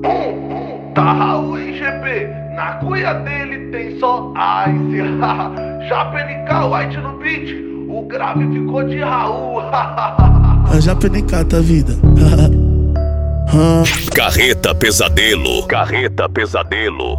Tá Raul em GP, na cuia dele tem só Ice. Já PNK White no beat, o grave ficou de Raul. Já PNK tá vida. Carreta Pesadelo. Carreta Pesadelo.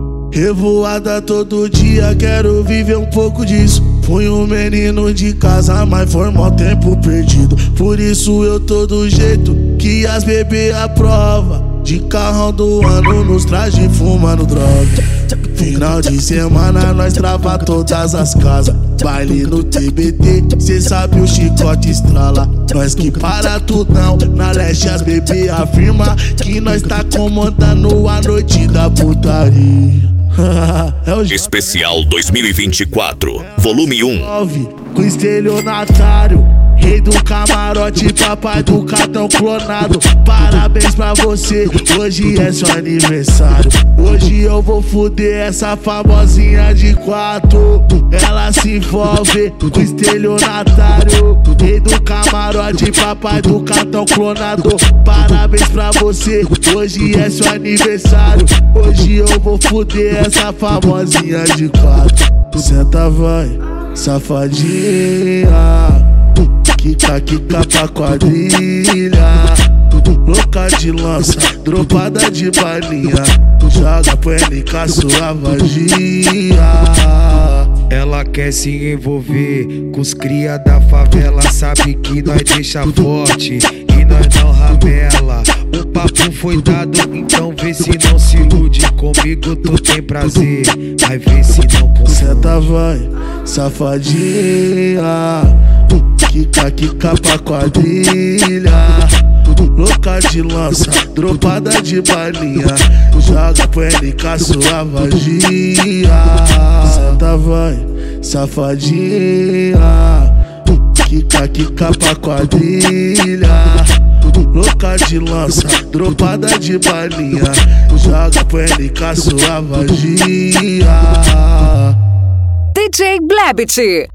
Revoada todo dia, quero viver um pouco disso. Fui um menino de casa, mas foi mó tempo perdido. Por isso eu tô do jeito que as bebê aprova. De carrão do ano, nos traje fumando droga. Final de semana nós trava todas as casas. Baile no TBT, cê sabe o chicote estrala. Nós que para tudão, na leste as bebê afirma que nós tá comandando a noite da putaria. Especial 2024, volume 1. Com estelionatário, rei do camarote, papai do cartão clonado. Parabéns pra você, hoje é seu aniversário. Hoje eu vou fuder essa famosinha de 4. Ela se envolve com estelionatário, rei do camarote, papai do cartão clonado. Parabéns pra você, hoje é seu aniversário. Hoje eu vou fuder essa famosinha de 4. Senta vai, safadinha, quica, quica pra quadrilha. Louca de lança, dropada de balinha. Joga PNK sua vagia. Ela quer se envolver com os cria da favela. Sabe que nós deixa forte e nós não ramela. O papo foi dado, então vê se não se ilude. Comigo tu tem prazer, vai ver se não confunde. Senta vai, safadinha, quica, quica pra quadrilha. Louca de lança, dropada de balinha. Joga PNK sua vagia. Senta vai, safadinha, quica, quica pra quadrilha. Louca de lança, dropada de balinha. Joga PNK sua vagia. DJ Blebit.